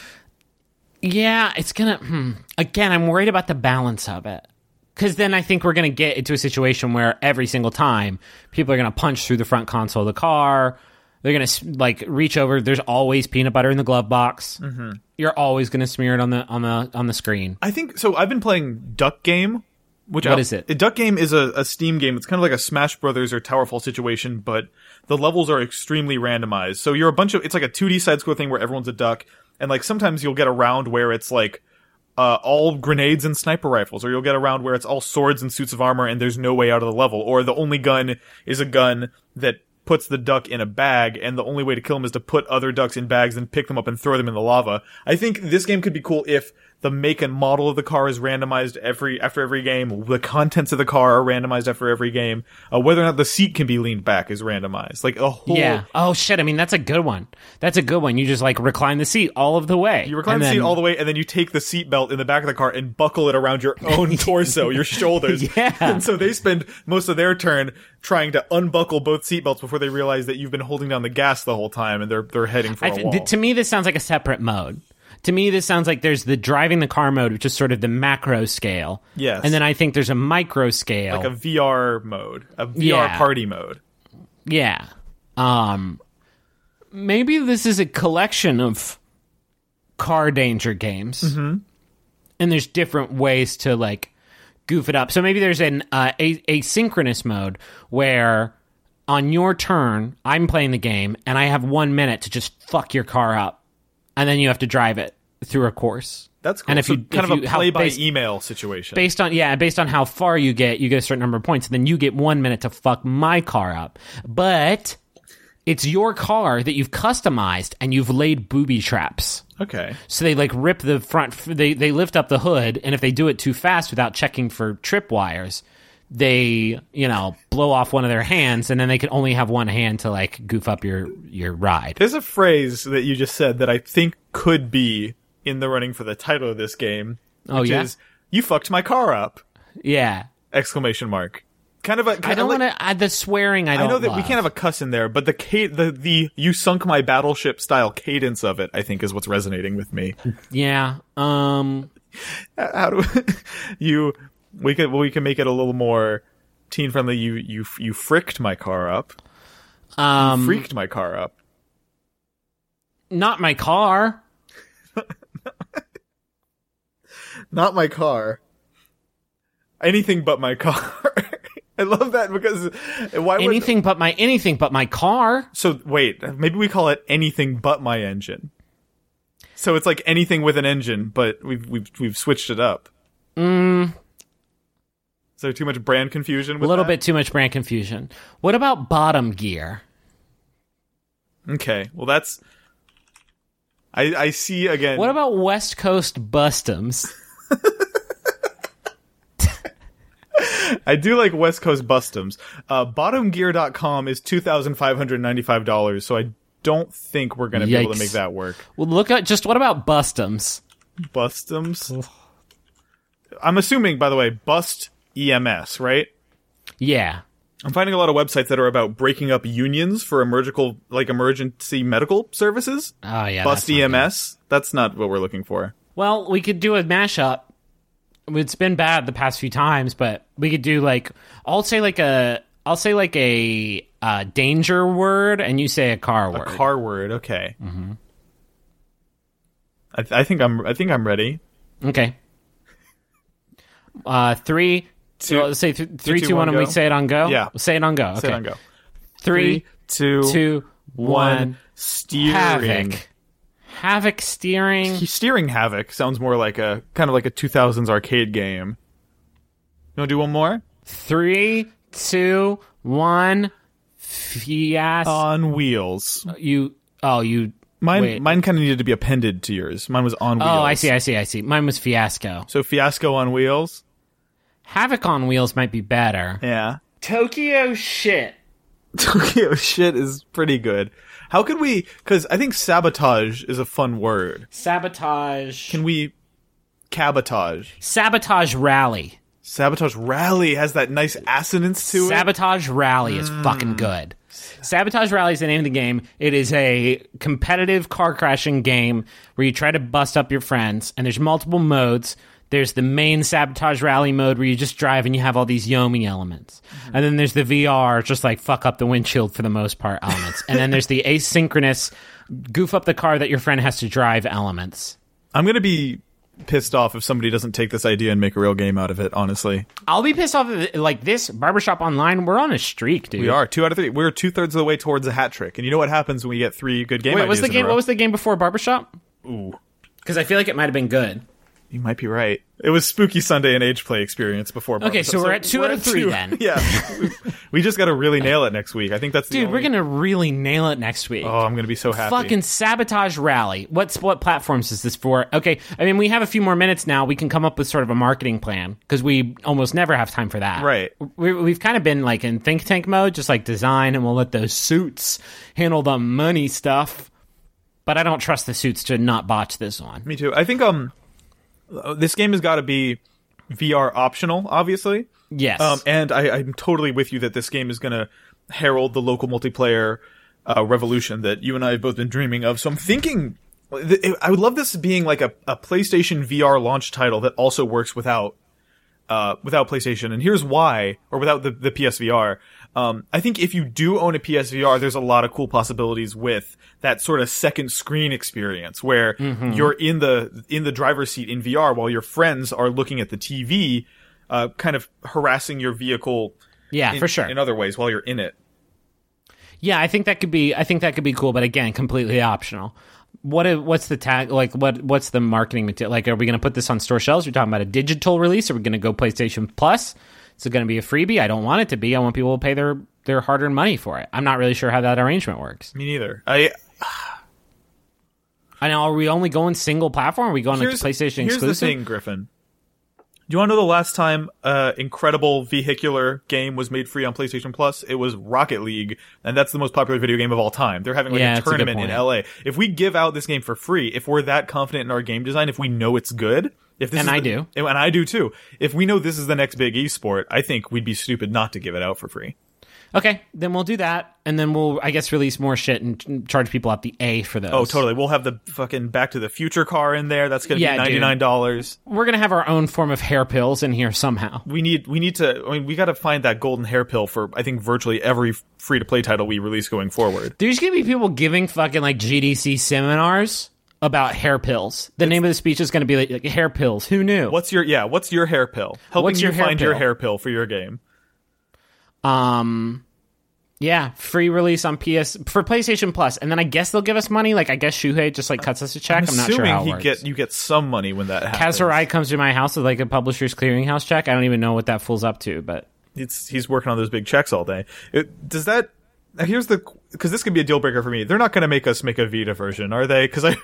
Yeah, it's gonna, again, I'm worried about the balance of it. Because then I think we're going to get into a situation where every single time people are going to punch through the front console of the car. They're going to like reach over. There's always peanut butter in the glove box. Mm-hmm. You're always going to smear it on the screen. I think so. I've been playing Duck Game. What is it? Duck Game is a Steam game. It's kind of like a Smash Brothers or Towerfall situation, but the levels are extremely randomized. So you're it's like a 2D side-scroll thing where everyone's a duck, and like sometimes you'll get a round where it's like all grenades and sniper rifles, or you'll get a round where it's all swords and suits of armor and there's no way out of the level, or the only gun is a gun that puts the duck in a bag, and the only way to kill him is to put other ducks in bags and pick them up and throw them in the lava. I think this game could be cool if the make and model of the car is randomized after every game. The contents of the car are randomized after every game. Whether or not the seat can be leaned back is randomized. Like a whole... Yeah. Oh, shit. I mean, that's a good one. You just, like, recline the seat all of the way. You recline the seat all the way, and then you take the seat belt in the back of the car and buckle it around your own torso, your shoulders. Yeah. And so they spend most of their turn trying to unbuckle both seat belts before they realize that you've been holding down the gas the whole time, and they're heading for a wall. To me, this sounds like a separate mode. To me, this sounds like there's the driving the car mode, which is sort of the macro scale. Yes. And then I think there's a micro scale. Like a VR mode. A VR party mode. Yeah. Maybe this is a collection of car danger games. Mm-hmm. And there's different ways to, like, goof it up. So maybe there's an asynchronous mode where on your turn, I'm playing the game, and I have 1 minute to just fuck your car up. And then you have to drive it through a course. That's cool. And if you kind of a play-by-email situation. Based on how far you get a certain number of points. And then you get 1 minute to fuck my car up. But it's your car that you've customized, and you've laid booby traps. Okay. So they, like, rip the front... They lift up the hood, and if they do it too fast without checking for tripwires, they, blow off one of their hands, and then they can only have one hand to, like, goof up your ride. There's a phrase that you just said that I think could be in the running for the title of this game. Which is, you fucked my car up. Yeah. Exclamation mark. I don't want to add the swearing. I know that we can't have a cuss in there, but the you sunk my battleship style cadence of it, I think, is what's resonating with me. Yeah. How do we can make it a little more teen friendly. You fricked my car up. You freaked my car up. Not my car. Not my car. Anything but my car. I love that because anything but my car. So wait, maybe we call it anything but my engine. So it's like anything with an engine, but we've switched it up. Is there too much brand confusion with that? A little bit too much brand confusion. What about bottom gear? Okay, well that's... I see again... What about West Coast Bustums? I do like West Coast Bustums. Bottomgear.com is $2,595, so I don't think we're going to be able to make that work. Well, what about Bustums? Bustums? I'm assuming, by the way, Bust EMS, right? Yeah. I'm finding a lot of websites that are about breaking up unions for emergency medical services. Oh, yeah. Bust EMS. That's not what we're looking for. Well, we could do a mashup. It's been bad the past few times, but we could do I'll say a danger word, and you say a car word. A car word, okay. Mm-hmm. I think I'm ready. Okay. 3, 2. Let's say 3, 2, 1, and we say it on go. Yeah, we'll say it on go. Okay. Say it on go. 3, 2, 1. Steering. Havoc steering. Steering Havoc sounds more like a kind of like a 2000s arcade game. You want to do one more? 3, 2, 1. Fiasco on wheels. Mine kind of needed to be appended to yours. Mine was on wheels. Oh, I see. Mine was Fiasco. So Fiasco on wheels. Havoc on wheels might be better. Yeah. Tokyo shit. Tokyo shit is pretty good. How could we... Because I think sabotage is a fun word. Sabotage. Can we... Cabotage. Sabotage rally. Sabotage Rally has that nice assonance to it. Sabotage Rally is fucking good. Sabotage Rally is the name of the game. It is a competitive car crashing game where you try to bust up your friends, and there's multiple modes. There's the main Sabotage Rally mode where you just drive and you have all these Yomi elements. Mm-hmm. And then there's the VR, just like fuck up the windshield for the most part elements. And then there's the asynchronous goof up the car that your friend has to drive elements. I'm going to be pissed off if somebody doesn't take this idea and make a real game out of it, honestly. I'll be pissed off at like this Barbershop Online. We're on a streak, dude. We are 2 out of 3. We're 2/3 of the way towards a hat trick. And you know what happens when we get 3 good game ideas what was the game before Barbershop? Ooh. Because I feel like it might have been good. You might be right. It was Spooky Sunday and Age Play Experience before Barbershop. Okay, so we're at 2 out of 3 then. Yeah. We just got to really nail it next week. I think that's the Dude, we're going to really nail it next week. Oh, I'm going to be so happy. Fucking Sabotage Rally. What platforms is this for? Okay, I mean, we have a few more minutes now. We can come up with sort of a marketing plan, because we almost never have time for that. Right. We've kind of been like in think tank mode, just like design, and we'll let those suits handle the money stuff. But I don't trust the suits to not botch this one. Me too. I think this game has got to be VR optional, obviously. Yes. And I'm totally with you that this game is going to herald the local multiplayer revolution that you and I have both been dreaming of. So I'm thinking, I would love this being like a PlayStation VR launch title that also works without PlayStation. And here's why, or without the PSVR. I think if you do own a PSVR, there's a lot of cool possibilities with that sort of second screen experience where you're in the driver's seat in VR while your friends are looking at the TV, kind of harassing your vehicle. Yeah, for sure. In other ways while you're in it. Yeah, I think that could be cool, but again, completely optional. What's the tag? Like, what's the marketing material? Like, are we going to put this on store shelves? We're talking about a digital release. Are we going to go PlayStation Plus? Is it going to be a freebie? I don't want it to be. I want people to pay their hard-earned money for it. I'm not really sure how that arrangement works. Me neither. I know. Are we only going single platform? Are we going like PlayStation exclusive? Here's the thing, Griffin. Do you want to know the last time incredible vehicular game was made free on PlayStation Plus? It was Rocket League, and that's the most popular video game of all time. They're having a tournament in LA. If we give out this game for free, if we're that confident in our game design, if we know it's good, I do too. If we know this is the next big esport, I think we'd be stupid not to give it out for free. Okay, then we'll do that, and then we'll, I guess, release more shit and charge people out the A for those. Oh, totally. We'll have the fucking Back to the Future car in there. That's going to be $99. We're going to have our own form of hair pills in here somehow. We need to, we got to find that golden hair pill for, I think, virtually every free-to-play title we release going forward. There's going to be people giving fucking, like, GDC seminars about hair pills. The name of the speech is going to be like hair pills. Who knew? What's your hair pill? Helping you find your hair pill for your game. Yeah, free release on for PlayStation Plus, and then I guess they'll give us money. Like, I guess Shuhei just like cuts us a check. I'm not sure how it works. You get some money when that happens. Kazurai comes to my house with like a Publishers Clearinghouse check. I don't even know what that fool's up to, but he's working on those big checks all day. Because this could be a deal breaker for me. They're not going to make us make a Vita version, are they? Because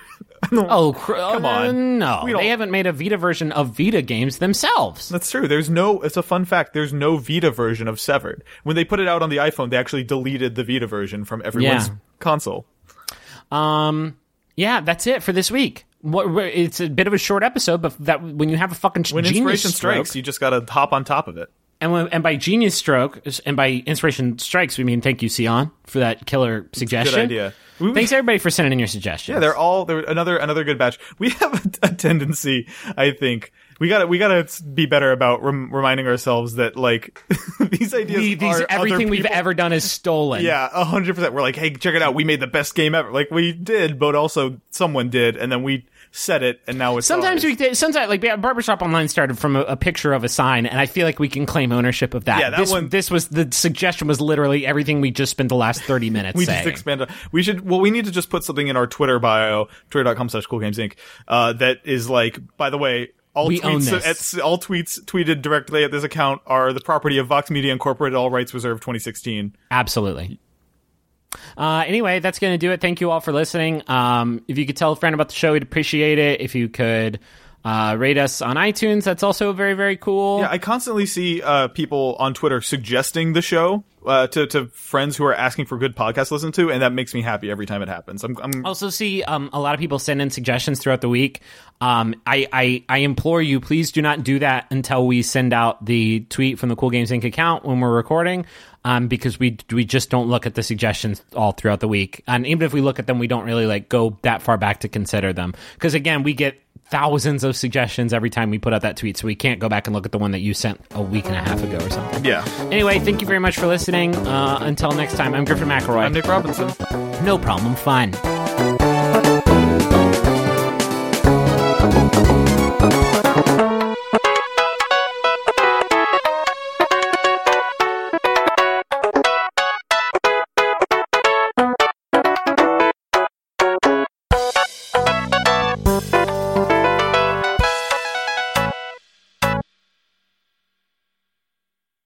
Oh, come on. No, We don't- they haven't made a Vita version of Vita games themselves. That's true. It's a fun fact. There's no Vita version of Severed. When they put it out on the iPhone, they actually deleted the Vita version from everyone's Yeah. console. Yeah, that's it for this week. It's a bit of a short episode, but that when you have a fucking When genius inspiration stroke, strikes, you just gotta hop on top of it. and by genius stroke, and by inspiration strikes, we mean thank you, Sion, for that killer suggestion. Good idea. Thanks everybody for sending in your suggestions. Yeah, they're another good batch. We have a tendency, I think. We gotta be better about reminding ourselves that like these ideas are everything other we've people- ever done is stolen. Yeah, 100%. We're like, hey, check it out. We made the best game ever. Like we did, but also someone did, and then we said it, and now it's Sometimes ours. sometimes like Barbershop Online started from a picture of a sign, and I feel like we can claim ownership of that. Yeah, that one- This was the suggestion was literally everything we just spent the last 30 minutes We saying. just expanded. We need to just put something in our Twitter bio, twitter.com/coolgamesinc, that is like, by the way, all We own tweets tweeted directly at this account are the property of Vox Media Incorporated, all rights reserved 2016. Absolutely. Anyway, that's going to do it. Thank you all for listening. If you could tell a friend about the show, we'd appreciate it. If you could rate us on iTunes, that's also very, very cool. Yeah, I constantly see people on Twitter suggesting the show to friends who are asking for good podcasts to listen to, and that makes me happy every time it happens. I'm Also see a lot of people send in suggestions throughout the week. I implore you, please do not do that until we send out the tweet from the Cool Games Inc. account when we're recording, because we just don't look at the suggestions all throughout the week. And even if we look at them, we don't really like go that far back to consider them. Because again, we get thousands of suggestions every time we put out that tweet, so we can't go back and look at the one that you sent a week and a half ago or something. yeah. Anyway, thank you very much for listening. Until next time, I'm Griffin McElroy. I'm Nick Robinson. No problem, fine.